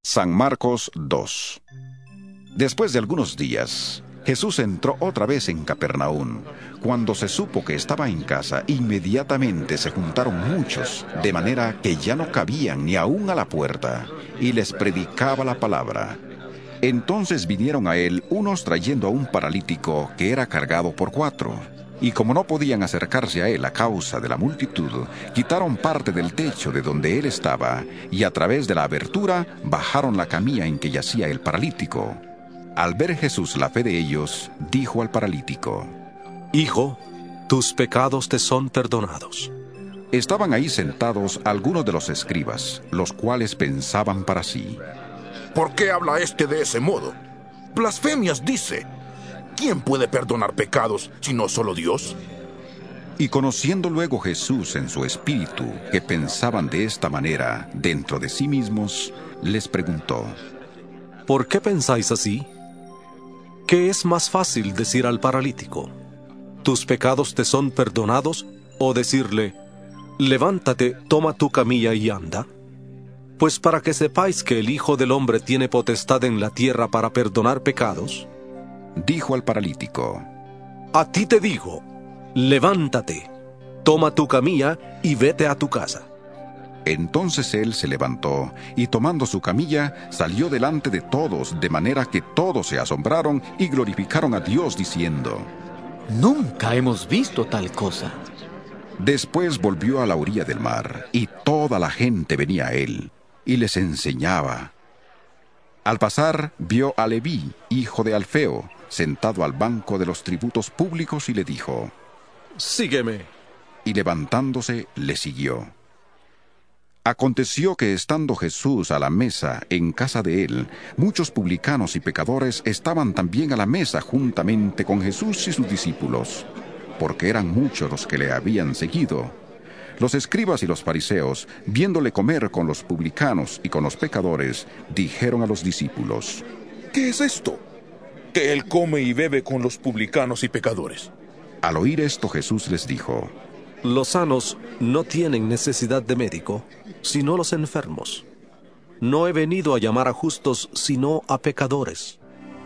San Marcos 2. Después de algunos días, Jesús entró otra vez en Capernaum. Cuando se supo que estaba en casa, inmediatamente se juntaron muchos, de manera que ya no cabían ni aún a la puerta, y les predicaba la palabra. Entonces vinieron a él unos trayendo a un paralítico que era cargado por 4. Y como no podían acercarse a él a causa de la multitud, quitaron parte del techo de donde él estaba, y a través de la abertura bajaron la camilla en que yacía el paralítico. Al ver Jesús la fe de ellos, dijo al paralítico: Hijo, tus pecados te son perdonados. Estaban ahí sentados algunos de los escribas, los cuales pensaban para sí: ¿Por qué habla este de ese modo? Blasfemias dice. ¿Quién puede perdonar pecados sino solo Dios? Y conociendo luego Jesús en su espíritu que pensaban de esta manera dentro de sí mismos, les preguntó: ¿Por qué pensáis así? ¿Qué es más fácil decir al paralítico: tus pecados te son perdonados, o decirle: levántate, toma tu camilla y anda? Pues para que sepáis que el Hijo del Hombre tiene potestad en la tierra para perdonar pecados, dijo al paralítico: a ti te digo, levántate, toma tu camilla y vete a tu casa. Entonces él se levantó, y tomando su camilla, salió delante de todos, de manera que todos se asombraron y glorificaron a Dios, diciendo: Nunca hemos visto tal cosa. Después volvió a la orilla del mar, y toda la gente venía a él, y les enseñaba. Al pasar, vio a Leví, hijo de Alfeo, sentado al banco de los tributos públicos, y le dijo: sígueme. Y levantándose, le siguió. Aconteció que estando Jesús a la mesa en casa de él, muchos publicanos y pecadores estaban también a la mesa juntamente con Jesús y sus discípulos, porque eran muchos los que le habían seguido. Los escribas y los fariseos, viéndole comer con los publicanos y con los pecadores, dijeron a los discípulos: ¿Qué es esto? Que él come y bebe con los publicanos y pecadores. Al oír esto, Jesús les dijo: los sanos no tienen necesidad de médico, sino los enfermos. No he venido a llamar a justos, sino a pecadores.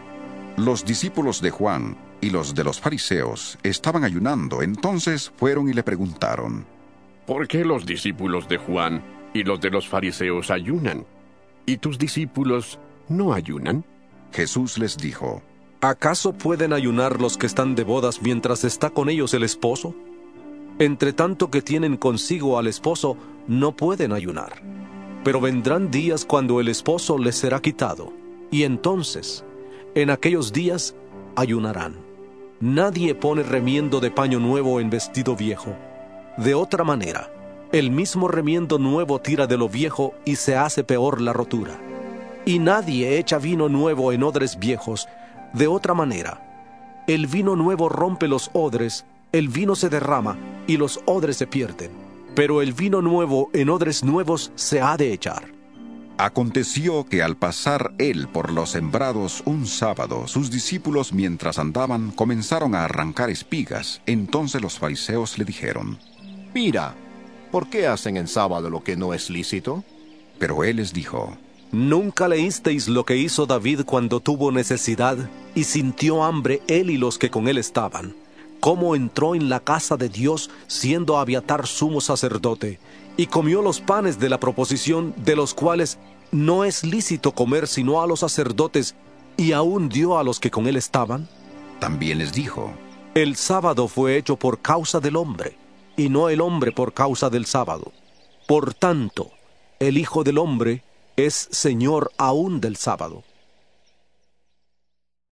Los discípulos de Juan y los de los fariseos estaban ayunando. Entonces fueron y le preguntaron: ¿por qué los discípulos de Juan y los de los fariseos ayunan, y tus discípulos no ayunan? Jesús les dijo: ¿acaso pueden ayunar los que están de bodas mientras está con ellos el esposo? Entre tanto que tienen consigo al esposo, no pueden ayunar. Pero vendrán días cuando el esposo les será quitado, y entonces, en aquellos días, ayunarán. Nadie pone remiendo de paño nuevo en vestido viejo. De otra manera, el mismo remiendo nuevo tira de lo viejo y se hace peor la rotura. Y nadie echa vino nuevo en odres viejos. De otra manera, el vino nuevo rompe los odres, el vino se derrama y los odres se pierden. Pero el vino nuevo en odres nuevos se ha de echar. Aconteció que al pasar él por los sembrados un sábado, sus discípulos mientras andaban comenzaron a arrancar espigas. Entonces los fariseos le dijeron: mira, ¿por qué hacen en sábado lo que no es lícito? Pero él les dijo: ¿nunca leísteis lo que hizo David cuando tuvo necesidad y sintió hambre él y los que con él estaban? Cómo entró en la casa de Dios siendo Abiatar sumo sacerdote, y comió los panes de la proposición, de los cuales no es lícito comer sino a los sacerdotes, y aún dio a los que con él estaban. También les dijo: el sábado fue hecho por causa del hombre, y no el hombre por causa del sábado. Por tanto, el Hijo del Hombre es Señor aún del sábado.